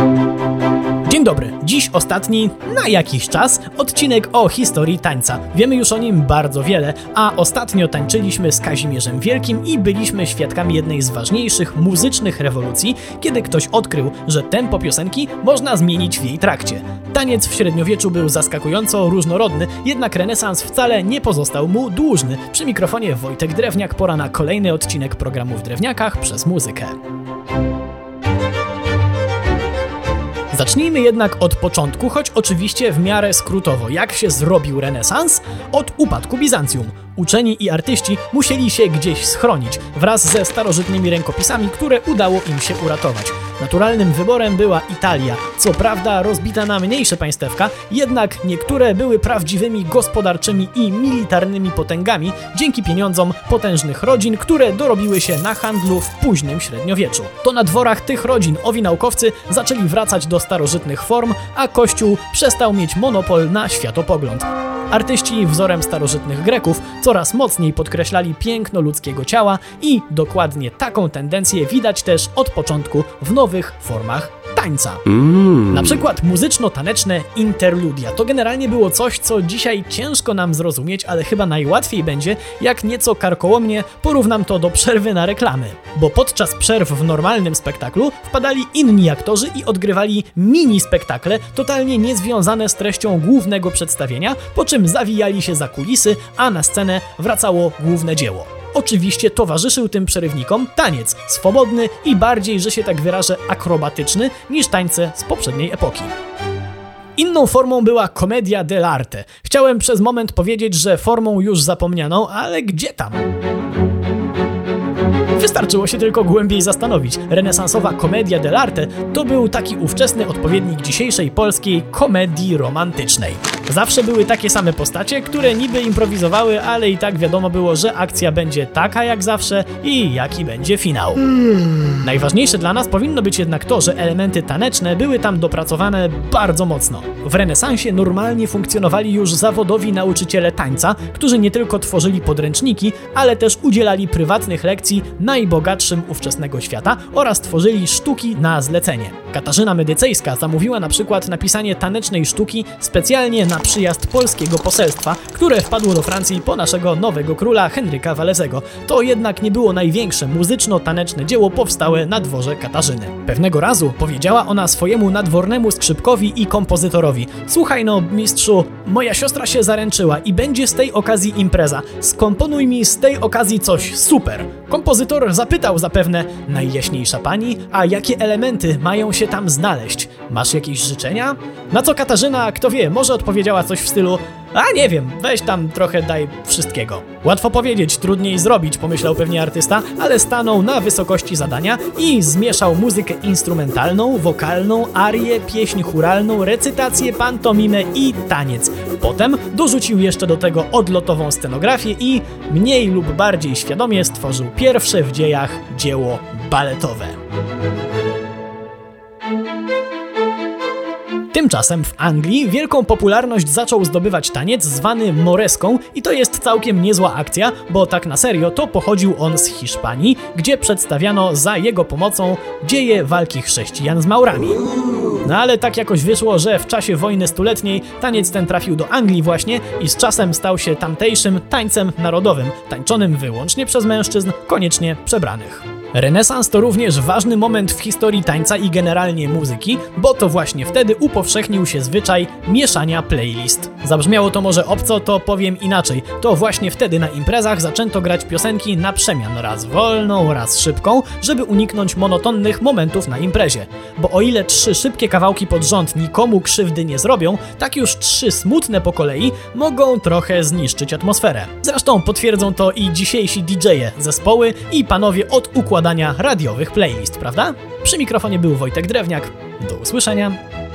Dzień dobry, dziś ostatni, na jakiś czas, odcinek o historii tańca. Wiemy już o nim bardzo wiele, a ostatnio tańczyliśmy z Kazimierzem Wielkim i byliśmy świadkami jednej z ważniejszych muzycznych rewolucji, kiedy ktoś odkrył, że tempo piosenki można zmienić w jej trakcie. Taniec w średniowieczu był zaskakująco różnorodny, jednak renesans wcale nie pozostał mu dłużny. Przy mikrofonie Wojtek Drewniak, pora na kolejny odcinek programu w Drewniakach przez muzykę. Zacznijmy jednak od początku, choć oczywiście w miarę skrótowo. Jak się zrobił renesans? Od upadku Bizancjum. Uczeni i artyści musieli się gdzieś schronić, wraz ze starożytnymi rękopisami, które udało im się uratować. Naturalnym wyborem była Italia, co prawda rozbita na mniejsze państewka, jednak niektóre były prawdziwymi gospodarczymi i militarnymi potęgami dzięki pieniądzom potężnych rodzin, które dorobiły się na handlu w późnym średniowieczu. To na dworach tych rodzin owi naukowcy zaczęli wracać do starożytnych form, a Kościół przestał mieć monopol na światopogląd. Artyści wzorem starożytnych Greków coraz mocniej podkreślali piękno ludzkiego ciała i dokładnie taką tendencję widać też od początku w nowych formach tańca. Na przykład muzyczno-taneczne interludia. To generalnie było coś, co dzisiaj ciężko nam zrozumieć, ale chyba najłatwiej będzie, jak nieco karkołomnie porównam to do przerwy na reklamy. Bo podczas przerw w normalnym spektaklu wpadali inni aktorzy i odgrywali mini-spektakle totalnie niezwiązane z treścią głównego przedstawienia, po czym zawijali się za kulisy, a na scenę wracało główne dzieło. Oczywiście towarzyszył tym przerywnikom taniec, swobodny i bardziej, że się tak wyrażę, akrobatyczny niż tańce z poprzedniej epoki. Inną formą była commedia dell'arte. Chciałem przez moment powiedzieć, że formą już zapomnianą, ale gdzie tam? Wystarczyło się tylko głębiej zastanowić. Renesansowa commedia dell'arte to był taki ówczesny odpowiednik dzisiejszej polskiej komedii romantycznej. Zawsze były takie same postacie, które niby improwizowały, ale i tak wiadomo było, że akcja będzie taka jak zawsze i jaki będzie finał. Najważniejsze dla nas powinno być jednak to, że elementy taneczne były tam dopracowane bardzo mocno. W renesansie normalnie funkcjonowali już zawodowi nauczyciele tańca, którzy nie tylko tworzyli podręczniki, ale też udzielali prywatnych lekcji najbogatszym ówczesnego świata oraz tworzyli sztuki na zlecenie. Katarzyna Medycejska zamówiła na przykład napisanie tanecznej sztuki specjalnie na przyjazd polskiego poselstwa, które wpadło do Francji po naszego nowego króla Henryka Walezego. To jednak nie było największe muzyczno-taneczne dzieło powstałe na dworze Katarzyny. Pewnego razu powiedziała ona swojemu nadwornemu skrzypkowi i kompozytorowi: słuchaj no, mistrzu, moja siostra się zaręczyła i będzie z tej okazji impreza. Skomponuj mi z tej okazji coś super. Kompozytor zapytał zapewne: najjaśniejsza pani, a jakie elementy mają się tam znaleźć? Masz jakieś życzenia? Na co Katarzyna, kto wie, może odpowiedziała coś w stylu: a nie wiem, weź tam trochę daj wszystkiego. Łatwo powiedzieć, trudniej zrobić, pomyślał pewnie artysta, ale stanął na wysokości zadania i zmieszał muzykę instrumentalną, wokalną, arię, pieśń chóralną, recytację, pantomimę i taniec. Potem dorzucił jeszcze do tego odlotową scenografię i mniej lub bardziej świadomie stworzył pierwsze w dziejach dzieło baletowe. Tymczasem w Anglii wielką popularność zaczął zdobywać taniec zwany moreską i to jest całkiem niezła akcja, bo tak na serio to pochodził on z Hiszpanii, gdzie przedstawiano za jego pomocą dzieje walki chrześcijan z Maurami. No ale tak jakoś wyszło, że w czasie wojny stuletniej taniec ten trafił do Anglii właśnie i z czasem stał się tamtejszym tańcem narodowym, tańczonym wyłącznie przez mężczyzn, koniecznie przebranych. Renesans to również ważny moment w historii tańca i generalnie muzyki, bo to właśnie wtedy upowszechnił się zwyczaj mieszania playlist. Zabrzmiało to może obco, to powiem inaczej. To właśnie wtedy na imprezach zaczęto grać piosenki na przemian, raz wolną, raz szybką, żeby uniknąć monotonnych momentów na imprezie. Bo o ile 3 szybkie kawałki pod rząd nikomu krzywdy nie zrobią, tak już 3 smutne po kolei mogą trochę zniszczyć atmosferę. Zresztą potwierdzą to i dzisiejsi DJ-e, zespoły i panowie od układania radiowych playlist, prawda? Przy mikrofonie był Wojtek Drewniak. Do usłyszenia.